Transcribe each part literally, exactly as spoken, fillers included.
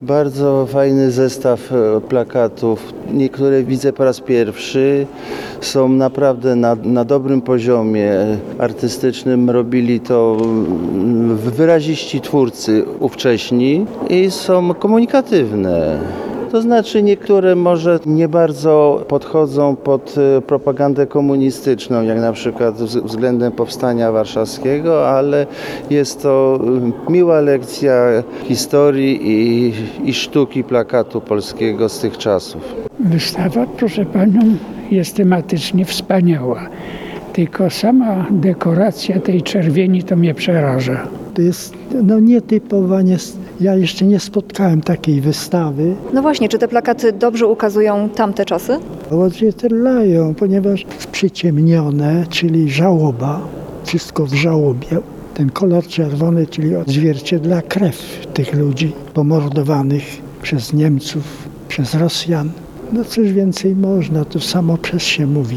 Bardzo fajny zestaw e, plakatów. Niektóre widzę po raz pierwszy. Są naprawdę na, na dobrym poziomie artystycznym. Robili to mm, wyraziści twórcy ówcześni i są komunikatywne. To znaczy niektóre może nie bardzo podchodzą pod e, propagandę komunistyczną, jak na przykład wz- względem Powstania Warszawskiego, ale jest to e, miła lekcja historii i, i sztuki plakatu polskiego z tych czasów. Wystawa, proszę panią, jest tematycznie wspaniała. Tylko sama dekoracja tej czerwieni to mnie przeraża. To jest no nietypowa, nie, ja jeszcze nie spotkałem takiej wystawy. No właśnie, czy te plakaty dobrze ukazują tamte czasy? Odzwierciedlają, ponieważ przyciemnione, czyli żałoba, wszystko w żałobie. Ten kolor czerwony, czyli odzwierciedla krew tych ludzi pomordowanych przez Niemców, przez Rosjan. No cóż więcej można, to samo przez się mówi.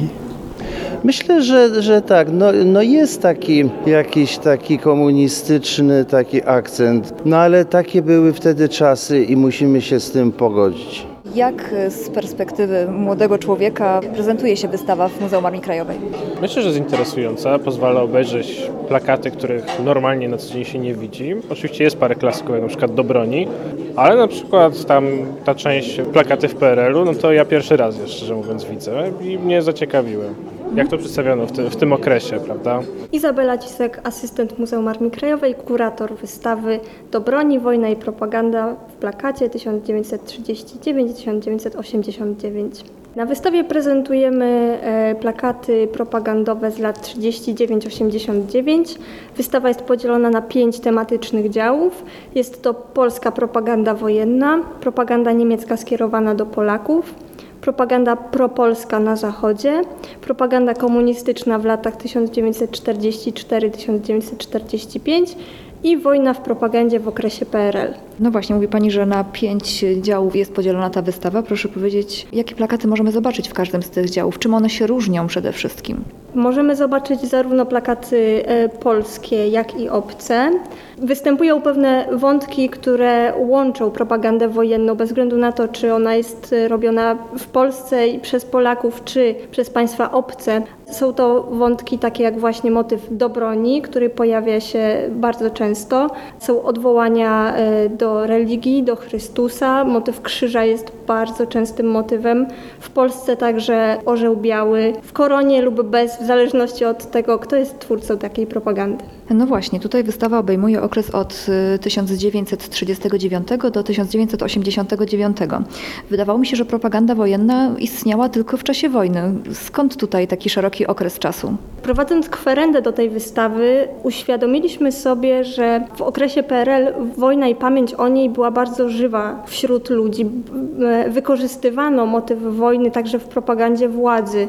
Myślę, że, że tak, no, no jest taki jakiś taki komunistyczny taki akcent, no ale takie były wtedy czasy i musimy się z tym pogodzić. Jak z perspektywy młodego człowieka prezentuje się wystawa w Muzeum Armii Krajowej? Myślę, że jest interesująca. Pozwala obejrzeć plakaty, których normalnie na co dzień się nie widzi. Oczywiście jest parę klasyków, jak na przykład do broni, ale na przykład tam ta część plakaty w P R L u, no to ja pierwszy raz, je, szczerze mówiąc, widzę i mnie zaciekawiły. Jak to przedstawiono w, ty, w tym okresie, prawda? Izabela Cisek, asystent Muzeum Armii Krajowej, kurator wystawy Do broni, wojna i propaganda w plakacie tysiąc dziewięćset trzydzieści dziewięć do tysiąc dziewięćset osiemdziesiąt dziewięć. Na wystawie prezentujemy e, plakaty propagandowe z lat trzydzieści dziewięć do osiemdziesiąt dziewięć. Wystawa jest podzielona na pięć tematycznych działów. Jest to polska propaganda wojenna, propaganda niemiecka skierowana do Polaków, propaganda propolska na Zachodzie, propaganda komunistyczna w latach tysiąc dziewięćset czterdziesty czwarty do tysiąc dziewięćset czterdziesty piąty i wojna w propagandzie w okresie P R L. No właśnie, mówi pani, że na pięć działów jest podzielona ta wystawa. Proszę powiedzieć, jakie plakaty możemy zobaczyć w każdym z tych działów? Czym one się różnią przede wszystkim? Możemy zobaczyć zarówno plakaty e, polskie, jak i obce. Występują pewne wątki, które łączą propagandę wojenną, bez względu na to, czy ona jest robiona w Polsce i przez Polaków, czy przez państwa obce. Są to wątki takie jak właśnie motyw do broni, który pojawia się bardzo często. Są odwołania e, do religii, do Chrystusa. Motyw krzyża jest bardzo częstym motywem. W Polsce także orzeł biały, w koronie lub bez, w zależności od tego, kto jest twórcą takiej propagandy. No właśnie, tutaj wystawa obejmuje okres od tysiąc dziewięćset trzydziestego dziewiątego do tysiąc dziewięćset osiemdziesiątego dziewiątego. Wydawało mi się, że propaganda wojenna istniała tylko w czasie wojny. Skąd tutaj taki szeroki okres czasu? Prowadząc kwerendę do tej wystawy, uświadomiliśmy sobie, że w okresie P R L wojna i pamięć o niej była bardzo żywa wśród ludzi. Wykorzystywano motyw wojny także w propagandzie władzy.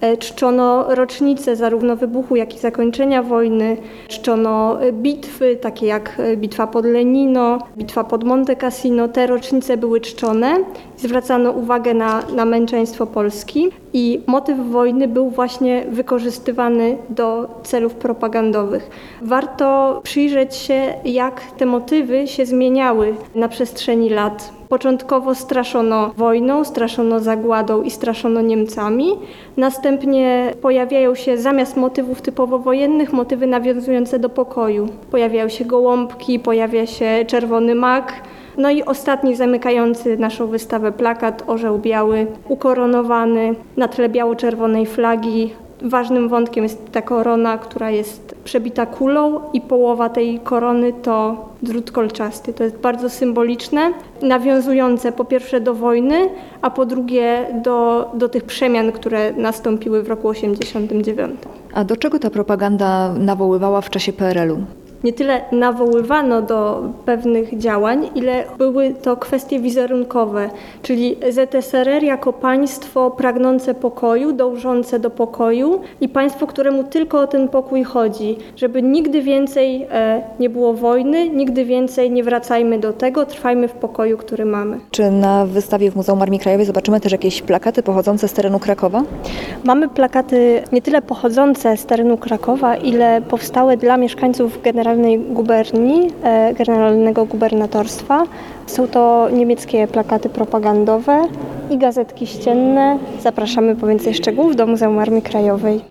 Czczono rocznice zarówno wybuchu, jak i zakończenia wojny. Czczono bitwy, takie jak bitwa pod Lenino, bitwa pod Monte Cassino. Te rocznice były czczone. Zwracano uwagę na, na męczeństwo Polski i motyw wojny był właśnie wykorzystywany do celów propagandowych. Warto przyjrzeć się, jak te motywy się zmieniały na przestrzeni lat. Początkowo straszono wojną, straszono zagładą i straszono Niemcami. Następnie pojawiają się zamiast motywów typowo wojennych motywy nawiązujące do pokoju. Pojawiają się gołąbki, pojawia się czerwony mak. No i ostatni zamykający naszą wystawę plakat, orzeł biały, ukoronowany na tle biało-czerwonej flagi. Ważnym wątkiem jest ta korona, która jest przebita kulą i połowa tej korony to drut kolczasty. To jest bardzo symboliczne, nawiązujące po pierwsze do wojny, a po drugie do, do tych przemian, które nastąpiły w roku osiemdziesiątym dziewiątym. A do czego ta propaganda nawoływała w czasie P R L u? Nie tyle nawoływano do pewnych działań, ile były to kwestie wizerunkowe, czyli Z S R R jako państwo pragnące pokoju, dążące do pokoju i państwo, któremu tylko o ten pokój chodzi, żeby nigdy więcej e, nie było wojny, nigdy więcej nie wracajmy do tego, trwajmy w pokoju, który mamy. Czy na wystawie w Muzeum Armii Krajowej zobaczymy też jakieś plakaty pochodzące z terenu Krakowa? Mamy plakaty nie tyle pochodzące z terenu Krakowa, ile powstałe dla mieszkańców generalnie Generalnej Guberni, e, Generalnego Gubernatorstwa. Są to niemieckie plakaty propagandowe i gazetki ścienne. Zapraszamy po więcej szczegółów do Muzeum Armii Krajowej.